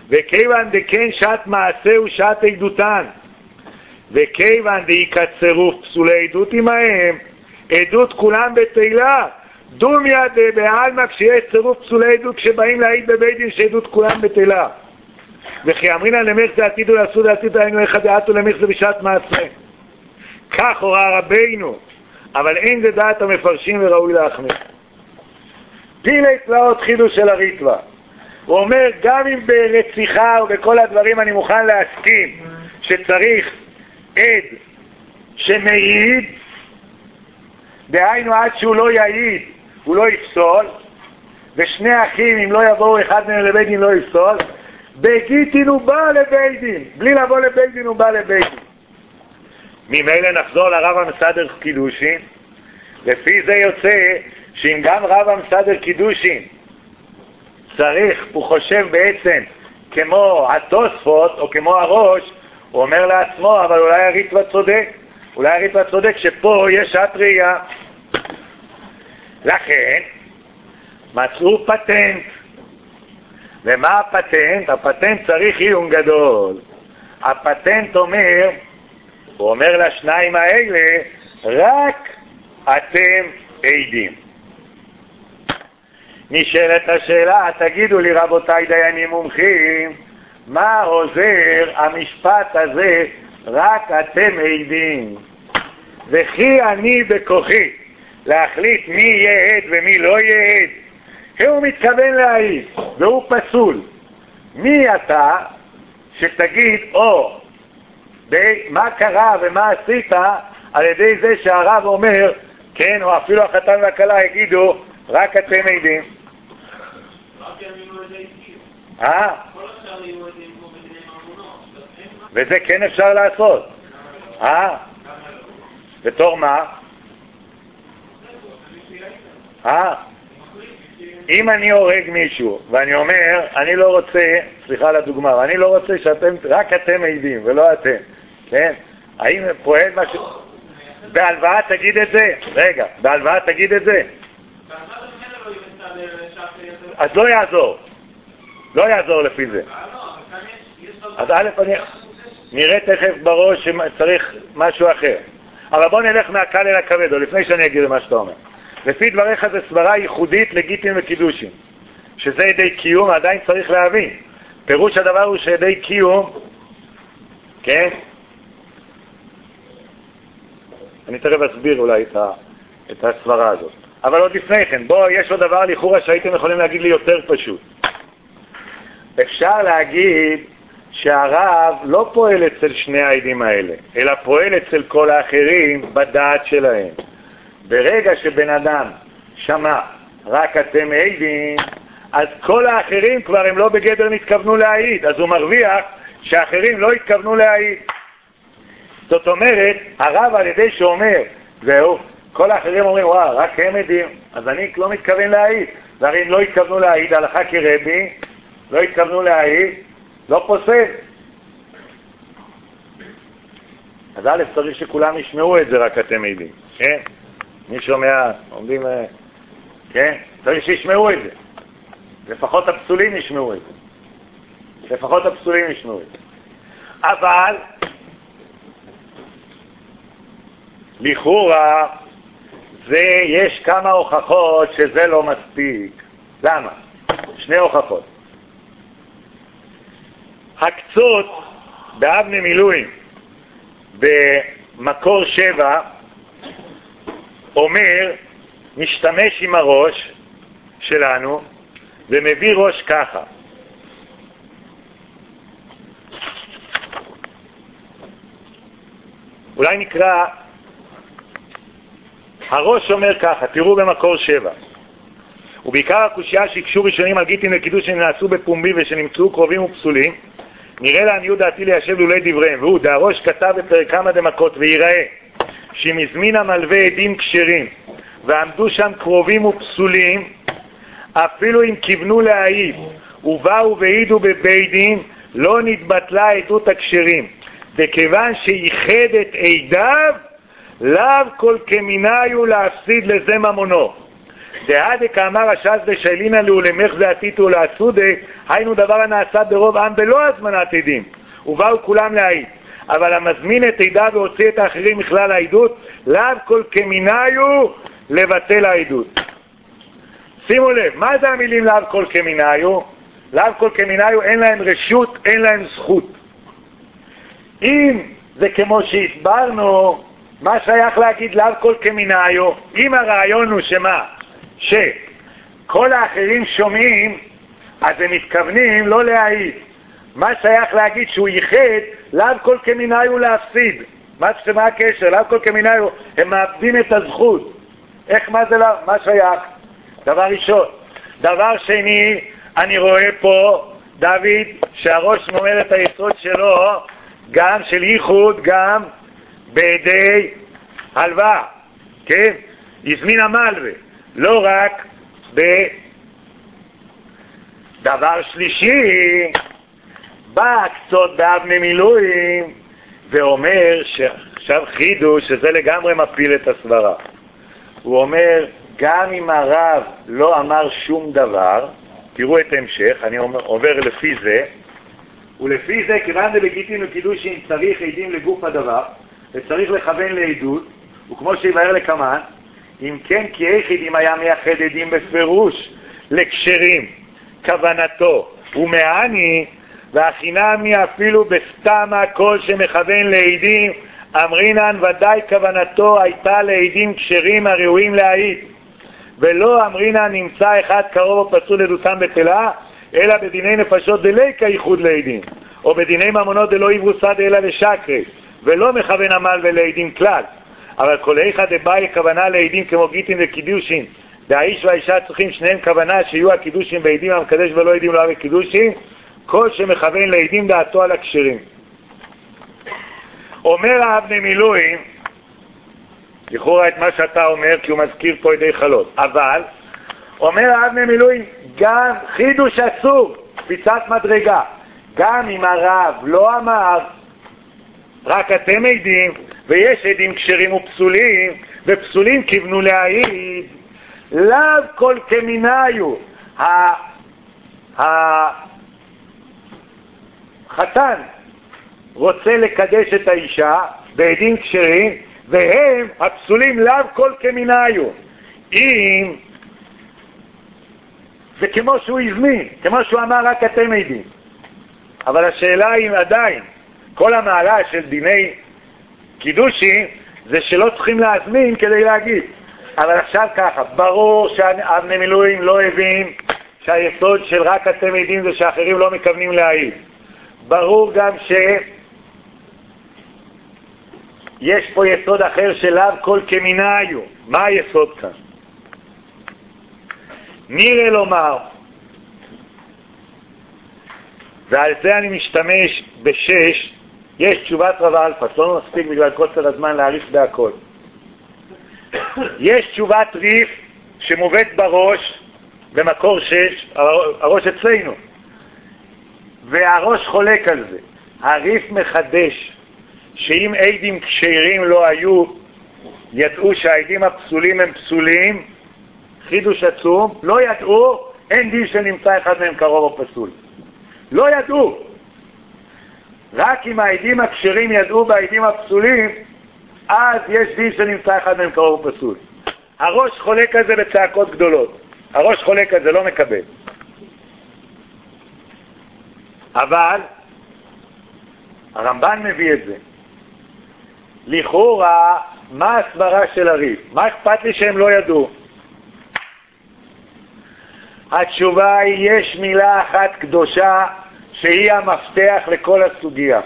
וכיוון דכן שעת מעשה ושעת עדותן, וכיוון דיקצרו פסולי עדות עמהם, עדות כולם בתהילה, דומיה דבעלמא כשיש צירוף פסולי עדות כשבאים להעיד בבית דין שעדות כולם בתהילה. וכי אמרינן למך זה עתידו לעשו דעתיד היינו איך דעתו למך זה בשעת מעשה. כך הורה רבינו, אבל אין זה דעת המפרשים וראוי להחמיר. פילי תלאות חידוש של הריטב"א. הוא אומר, גם אם ברציחה ובכל הדברים אני מוכן להסכים שצריך עד שמעיד, דהיינו עד שהוא לא יעיד הוא לא יפסול, ושני אחים אם לא יבואו אחד מהם לבית דין לא יפסול, בגיטין הוא בא לבית דין, בלי לבוא לבית דין הוא בא לבית דין. ממילא נחזור לרב המסדר קידושין. לפי זה יוצא שאם גם רב המסדר קידושין צריך, הוא חושב בעצם כמו התוספות או כמו הראש, הוא אומר לעצמו, אבל אולי הריטב"א צודק, אולי הריטב"א צודק שפה יש שעת ראייה. לכן מצאו פטנט. ומה הפטנט? הפטנט צריך עיון גדול. הפטנט אומר, הוא אומר לשניים האלה, רק אתם עדים. נשאלת השאלה, תגידו לי רבותיי דיינים מומחים, מה עוזר המשפט הזה, רק אתם עדים? וכי אני בכוחי להחליט מי יהיה עד ומי לא יהיה עד, הוא מתכוון להעיד והוא פסול. מי אתה שתגיד או מה קרה ומה עשית על ידי זה שהרב אומר כן, או אפילו החתן והכלה יגידו רק אתם עדים? אה? וזה כן אפשר לעשות. אה? בתור מה? אה? אם אני הורג מישהו ואני אומר אני לא רוצה, סליחה לדוגמה, אני לא רוצה שאתם, רק אתם עדים ולא אתם, כן? האם פועל משהו? בהלוואה תגיד את זה? רגע, בהלוואה תגיד את זה? אז לא יעזור, לא יעזור לפי זה. אז א' אני נראה תכף בראש שצריך משהו אחר, אבל בוא נלך מהקל אל הכבד, או לפני שאני אגיד מה שאתה אומר. לפי דבריך זה סברה ייחודית לגיטין וקידושין, שזה ידי קיום. עדיין צריך להבין, פירוש הדבר הוא שידי קיום, כן? אני תכף אסביר אולי את, ה, את הסברה הזאת, אבל עוד לפני כן, בוא, יש עוד דבר לכאורה שהייתם יכולים להגיד לי יותר פשוט. אפשר להגיד שהרב לא פועל אצל שני העדים האלה, אלא פועל אצל כל האחרים בדעת שלהם. ברגע שבן אדם שמע רק אתם עדים, אז כל האחרים כבר הם לא בגדר נתכוונו להעיד, אז הוא מרוויח שהאחרים לא התכוונו להעיד. זאת אומרת, הרב על ידי שאומר זהו, כל האחרים אומרים וואו, רק הם עדים, אז אני לא מתכוון להעיד, והרי אם לא התכוונו להעיד, הלכה כרבי, לא התכוונו להעיד, לא פוסל. אז א' צריך שכולם ישמעו את זה רק אתם עדים, כן? מי שומע, עומדים, כן? צריך שישמעו את זה. לפחות הפסולים ישמעו את זה. לפחות הפסולים ישמעו את זה. אבל, לכאורה, זה, יש כמה הוכחות שזה לא מספיק. למה? שני הוכחות. הקצות באבני מילואים, במקור שבע, אומר, משתמש עם הראש שלנו ומביא ראש ככה. אולי נקרא, הראש אומר ככה, תראו במקור שבע. ובעיקר הקושייה שהקשו ראשונים על גיטין וקידוש שנעשו בפומבי ושנמצאו קרובים ופסולים, נראה לעניות דעתי ליישב לולי דבריהם, והוא דהראש כתב בפרק כמה דמקות ויראה שאם הזמין המלווה עדים כשרים ועמדו שם קרובים ופסולים, אפילו אם כיוונו להעיד ובאו והעידו בבית דין, לא נתבטלה עדות הכשרים, וכיוון שייחד את עדיו לאו כל כמיניו להפסיד לזה ממונו. דהדה כאמר הש"ס דשאלינא לאולמך זה עתיתו ולעסודה, היינו דבר הנעשה ברוב עם בלא הזמנת עדים, ובאו כולם להעיד. אבל המזמין את עדה והוציא את האחרים מכלל העדות, לאו כל כמיניו לבטל העדות. שימו לב, מה זה המילים לאו כל כמיניו? לאו כל כמיניו אין להם רשות, אין להם זכות. אם זה כמו שהסברנו, מה שייך להגיד לאו כל כמיניו? אם הרעיון הוא שמה? שכל האחרים שומעים, אז הם מתכוונים לא להעיד. מה שייך להגיד שהוא ייחד, לאו כל כמיניו להפסיד. מה, מה הקשר? לאו כל כמיניו, הם מאבדים את הזכות. איך, מה זה לא? מה שייך? דבר ראשון. דבר שני, אני רואה פה, דוד, שהראש מומר את היסוד שלו, גם של ייחוד, גם בידי הלוואה. כן? הזמין המלווה. לא רק בדבר שלישי, בא קצות באבני מילואים ואומר שעכשיו חידוש שזה לגמרי מפיל את הסברה. הוא אומר גם אם הרב לא אמר שום דבר, תראו את המשך, אני עובר לפי זה, ולפי זה כיוון דבגיטין וקידושין צריך עדים לגוף הדבר וצריך לכוון לעדות, וכמו שיבהר לקמן, אם כן כי היחיד אם היה מייחד עדים בפירוש לקשרים כוונתו ומעני, והחינמי אפילו בסתם הכל שמכוון לעדים, אמרינן ודאי כוונתו הייתה לעדים כשרים הראויים להעיד, ולא אמרינן נמצא אחד קרוב או פסול עדותם בטלה, אלא בדיני נפשות דליקה ייחוד לעדים, או בדיני ממונות דלא יברוסד אלא לשקרי, ולא מכוון עמל ולעדים כלל. אבל כל איכה דבאי כוונה לעדים כמו גיטין וקידושין, והאיש והאישה צריכים שניהם כוונה שיהיו הקידושין בעדים המקדש ולא עדים לא בקידושין, כל שמכוון לעדים דעתו על הקשרים. אומר האבני מילואים, לכאורה את מה שאתה אומר, כי הוא מזכיר פה ידי חלות, אבל אומר האבני מילואים, גם חידוש אסור, קפיצת מדרגה, גם אם הרב לא אמר, רק אתם עדים, ויש עדים כשרים ופסולים, ופסולים כיוונו להעיד, לאו כל כמיניו, החתן רוצה לקדש את האישה בעדים כשרים, והם הפסולים לאו כל כמיניו. אם זה כמו שהוא הזמין, כמו שהוא אמר רק אתם עדים. אבל השאלה היא עדיין, כל המעלה של דיני קידושין זה שלא צריכים להזמין כדי להגיד. אבל עכשיו ככה, ברור שאבני מילואים לא הבין שהיסוד של רק אתם עדים זה שאחרים לא מכוונים להעיד. ברור גם שיש פה יסוד אחר שלאו כל כמיניו. מה היסוד כאן? נראה לומר, ועל זה אני משתמש בשש, יש תשובת רב אלפס, לא מספיק בגלל קוצר הזמן להאריך בהכל. יש תשובת ריף שמובאת בראש, במקור שש, הראש אצלנו, והראש חולק על זה. הריף מחדש שאם עדים כשרים לא היו, ידעו שהעדים הפסולים הם פסולים, חידוש עצום, לא ידעו, אין דין שנמצא אחד מהם קרוב או פסול. לא ידעו. רק אם העדים הכשרים ידעו בעדים הפסולים, אז יש דין שנמצא אחד מהם קרוב או פסול. הראש חולק על זה בצעקות גדולות. הראש חולק על זה, לא מקבל. אבל הרמב"ן מביא את זה. לכאורה, מה הסברה של הריף? מה אכפת לי שהם לא ידעו? התשובה היא, יש מילה אחת קדושה שהיא המפתח לכל הסוגיה.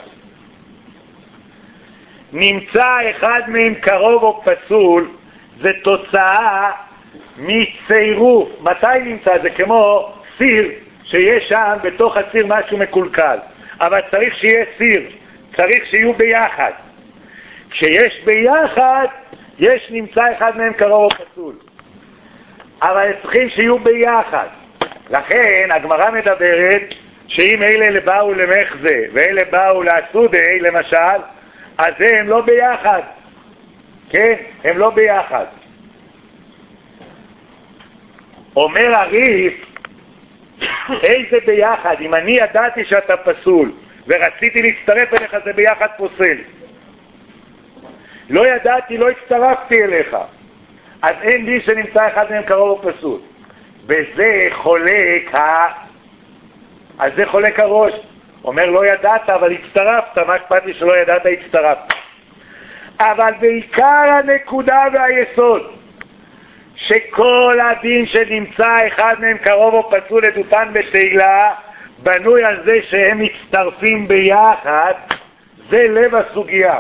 נמצא אחד מהם קרוב או פסול, זה תוצאה מצירוף. מתי נמצא? זה כמו סיר שיש שם בתוך הסיר משהו מקולקל, אבל צריך שיהיה סיר, צריך שיהיו ביחד. כשיש ביחד, יש נמצא אחד מהם קרוב או פסול, אבל צריכים שיהיו ביחד. לכן הגמרא מדברת שאם אלה באו למחזה ואלה באו לעסודי למשל, אז הם לא ביחד. כן? הם לא ביחד. אומר הריף, איזה ביחד? אם אני ידעתי שאתה פסול ורציתי להצטרף אליך, זה ביחד פוסל. לא ידעתי, לא הצטרפתי אליך, אז אין לי שנמצא אחד מהם קרוב או פסול. בזה חולק ה... אז זה חולק הראש. אומר לא ידעת אבל הצטרפת, מה אכפת לי שלא ידעת הצטרפת. אבל בעיקר הנקודה והיסוד שכל הדין שנמצא אחד מהם קרוב או פסול לדותן בתהילה בנוי על זה שהם מצטרפים ביחד, זה לב הסוגיה.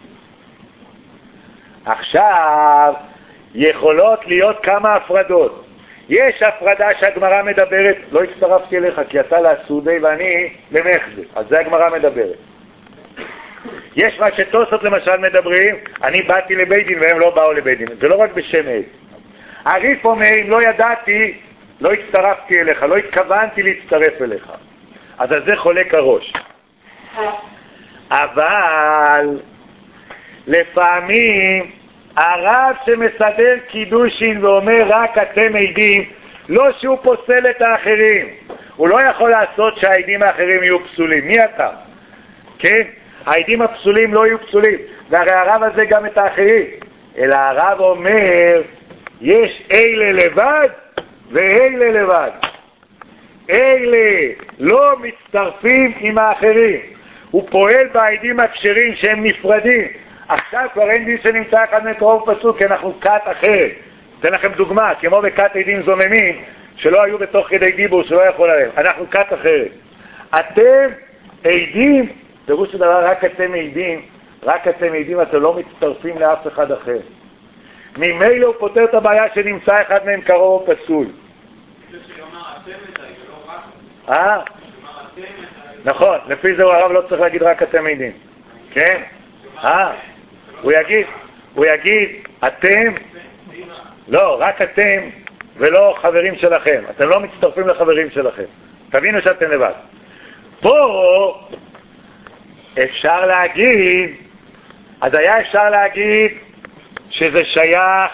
עכשיו יכולות להיות כמה הפרדות. יש הפרדה שהגמרא מדברת, לא הצטרפתי אליך כי אתה לסודי ואני למחזה, אז זה הגמרא מדברת. יש מה שתוספות למשל מדברים, אני באתי לבית דין והם לא באו לבית דין, זה לא רק בשם עד. הריף אומר, אם לא ידעתי, לא הצטרפתי אליך, לא התכוונתי להצטרף אליך, אז על זה חולק הראש. אבל לפעמים הרב שמסדר קידושין ואומר רק אתם עדים, לא שהוא פוסל את האחרים, הוא לא יכול לעשות שהעדים האחרים יהיו פסולים. מי אתה? כן? העדים הפסולים לא יהיו פסולים, והרי הרב הזה גם את האחרים, אלא הרב אומר יש אלה לבד ואלה לבד, אלה לא מצטרפים עם האחרים, הוא פועל בעדים הכשרים שהם נפרדים. עכשיו כבר אין דין שנמצא אחד מקרוב פסול, כי אנחנו קט אחרת. אתן לכם דוגמה, כמו בקט עדים זוממים שלא היו בתוך כדי דיבור שלא יכול עליהם, אנחנו קט אחרת. אתם עדים, פירוש של דבר רק אתם עדים, רק אתם עדים, אתם לא מצטרפים לאף אחד אחר. ממילא הוא פותר את הבעיה שנמצא אחד מהם קרוב פסול. אה? נכון, לפי זה הרב לא צריך להגיד רק אתם עדים. כן? אה? הוא יגיד, הוא יגיד, אתם, לא, רק אתם ולא חברים שלכם. אתם לא מצטרפים לחברים שלכם. תבינו שאתם לבד. פה אפשר להגיד, אז היה אפשר להגיד שזה שייך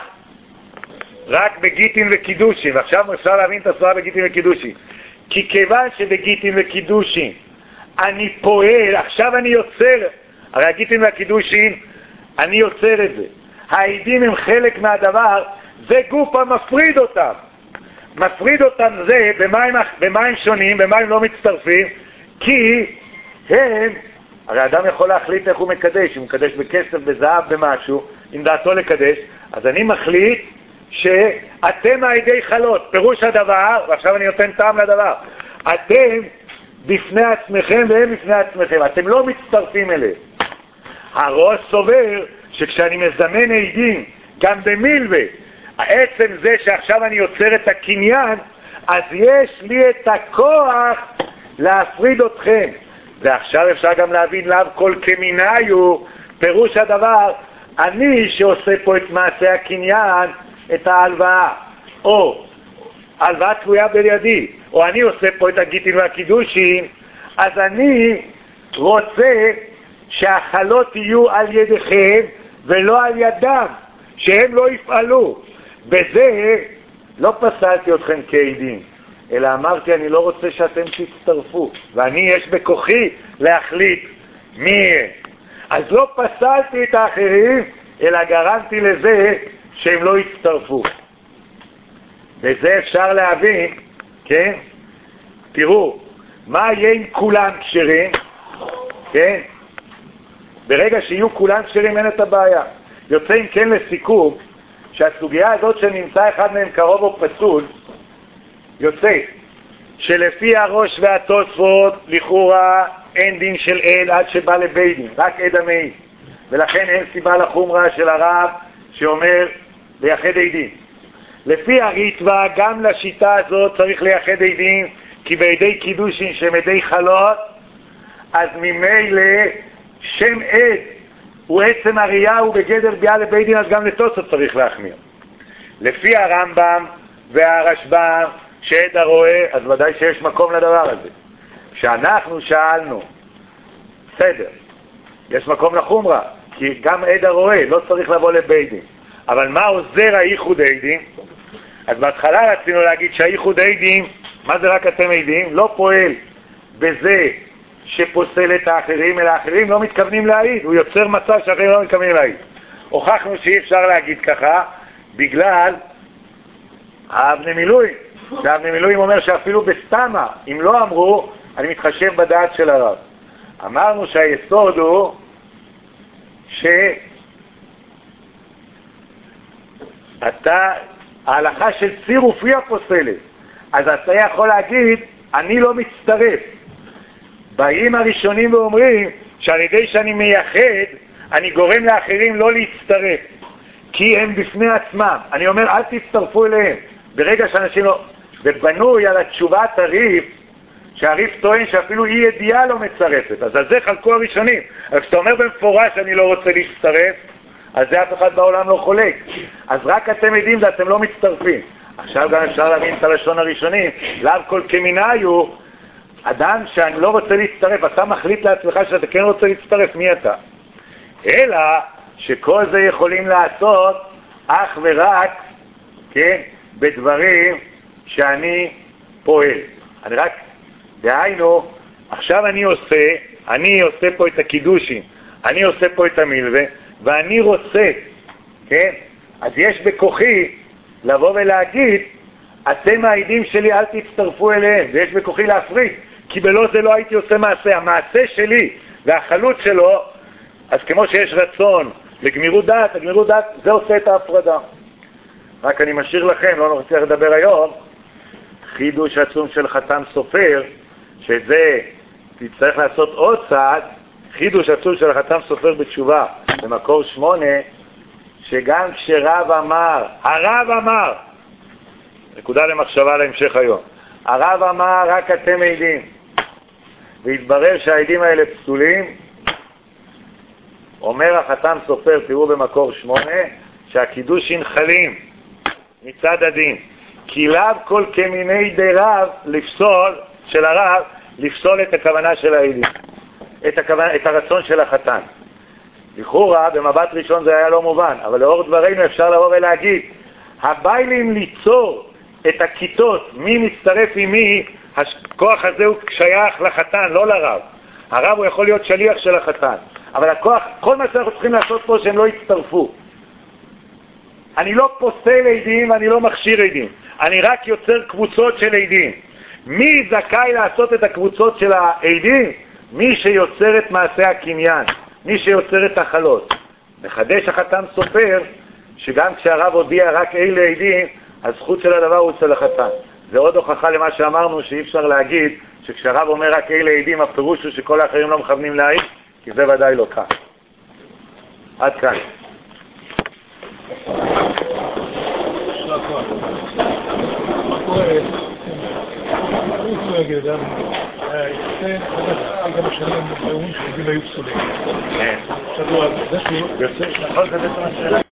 רק בגיטין וקידושין, ועכשיו אפשר להבין את הסברה בגיטין וקידושין. כי כיוון שבגיטין וקידושין אני פועל, עכשיו אני יוצר, הרי הגיטין והקידושין, אני יוצר את זה. העדים הם חלק מהדבר, זה גוף המפריד אותם. מפריד אותם זה, במה הם, במה הם שונים, במה הם לא מצטרפים, כי הם, הרי אדם יכול להחליט איך הוא מקדש, אם הוא מקדש בכסף, בזהב, במשהו, אם דעתו לקדש, אז אני מחליט שאתם העדי חלות, פירוש הדבר, ועכשיו אני נותן טעם לדבר, אתם בפני עצמכם והם בפני עצמכם, אתם לא מצטרפים אליהם. הראש סובר שכשאני מזמן עדים, גם במילווה, העצם זה שעכשיו אני יוצר את הקניין, אז יש לי את הכוח להפריד אתכם. ועכשיו אפשר גם להבין לאו כל כמיניו, פירוש הדבר, אני שעושה פה את מעשה הקניין, את ההלוואה, או הלוואה תלויה בידי, או אני עושה פה את הגיטין והקידושין, אז אני רוצה שהחלות יהיו על ידיכם ולא על ידם, שהם לא יפעלו. בזה לא פסלתי אתכם כעדים, אלא אמרתי אני לא רוצה שאתם תצטרפו, ואני יש בכוחי להחליט מי יהיה. אז לא פסלתי את האחרים, אלא גרמתי לזה שהם לא יצטרפו. בזה אפשר להבין, כן? תראו, מה יהיה עם כולם כשרים? כן? ברגע שיהיו כולם כשרים אין את הבעיה. יוצא אם כן לסיכום, שהסוגיה הזאת שנמצא אחד מהם קרוב או פסול, יוצא שלפי הראש והתוספות לכאורה אין דין של עד עד שבא לבית דין, רק עד המעיד, ולכן אין סיבה לחומרה של הרב שאומר לייחד עדים. לפי הריטב"א גם לשיטה הזאת צריך לייחד עדים, כי בידי קידושין שהם עדי חלות, אז ממילא שם עד הוא עצם הראייה, הוא בגדר ביאה לבית דין, אז גם לתוספות צריך להחמיר. לפי הרמב"ם והרשב"ם שעד הרואה, אז ודאי שיש מקום לדבר הזה. כשאנחנו שאלנו, בסדר, יש מקום לחומרה, כי גם עד הרואה לא צריך לבוא לבית דין. אבל מה עוזר הייחוד עדים? אז בהתחלה רצינו להגיד שהייחוד העדים, מה זה רק אתם עדים? לא פועל בזה שפוסל את האחרים, אלא האחרים לא מתכוונים להעיד, הוא יוצר מצב שאחרים לא מתכוונים להעיד. הוכחנו שאי אפשר להגיד ככה, בגלל האבני מילואים. האבני מילואים אומר שאפילו בסתמה, אם לא אמרו, אני מתחשב בדעת של הרב. אמרנו שהיסוד הוא שאתה, ההלכה של צירוף היא הפוסלת. אז אתה יכול להגיד, אני לא מצטרף. באים הראשונים ואומרים שעל ידי שאני מייחד, אני גורם לאחרים לא להצטרף, כי הם בפני עצמם. אני אומר, אל תצטרפו אליהם. ברגע שאנשים לא... ובנוי על התשובת הריף, שהריף טוען שאפילו אי ידיעה לא מצרפת. אז על זה חלקו הראשונים. אבל כשאתה אומר במפורש שאני לא רוצה להצטרף, אז זה אף אחד בעולם לא חולק. אז רק אתם יודעים ואתם לא מצטרפים. עכשיו גם אפשר להבין את הלשון הראשונים. לאו כל כמיני הוא אדם שאני לא רוצה להצטרף. אתה מחליט לעצמך שאתה כן רוצה להצטרף, מי אתה? אלא שכל זה יכולים לעשות אך ורק, כן, בדברים שאני פועל. אני רק, דהיינו, עכשיו אני עושה, אני עושה פה את הקידושים, אני עושה פה את המלווה, ואני רוצה, כן? אז יש בכוחי לבוא ולהגיד, אתם העדים שלי, אל תצטרפו אליהם, ויש בכוחי להפריד, כי בלא זה לא הייתי עושה מעשה. המעשה שלי והחלוץ שלו, אז כמו שיש רצון לגמירות דעת, הגמירות דעת זה עושה את ההפרדה. רק אני משאיר לכם, לא נצטרך לדבר היום, חידוש עצום של חתם סופר, שזה תצטרך לעשות עוד צעד, חידוש עצום של חתם סופר בתשובה במקור שמונה, שגם כשרב אמר, הרב אמר, נקודה למחשבה להמשך היום, הרב אמר רק אתם עדים, והתברר שהעדים האלה פסולים, אומר החתם סופר, תראו במקור שמונה, שהקידושין חלים מצד הדין, כי לאו כל כמיני די רב לפסול, של הרב, לפסול את הכוונה של העדים, את, הכוונה, את הרצון של החתן. לכאורה, במבט ראשון זה היה לא מובן, אבל לאור דברינו אפשר לבוא ולהגיד, הביילים ליצור את הכיתות, מי מצטרף עם מי, הכוח הזה הוא שייך לחתן, לא לרב. הרב הוא יכול להיות שליח של החתן, אבל הכוח, כל מה שאנחנו צריכים לעשות פה שהם לא יצטרפו. אני לא פוסל עדים ואני לא מכשיר עדים, אני רק יוצר קבוצות של עדים. מי זכאי לעשות את הקבוצות של העדים? מי שיוצר את מעשה הקניין, מי שיוצר את החלות. מחדש החתם סופר שגם כשהרב הודיע רק אלה עדים, הזכות של הדבר הוא אצל החתן. זה עוד הוכחה למה שאמרנו, שאי אפשר להגיד שכשהרב אומר רק אלה עדים, הפירוש הוא שכל האחרים לא מכוונים להעיד, כי זה ודאי לא כך. עד כאן. מה קורה? הוא יגיד, גם גם השנים, אומרים שעדים היו פסולים. כן. שבוע, זה שהוא... יוצא, נכון, זה בעצם השאלה.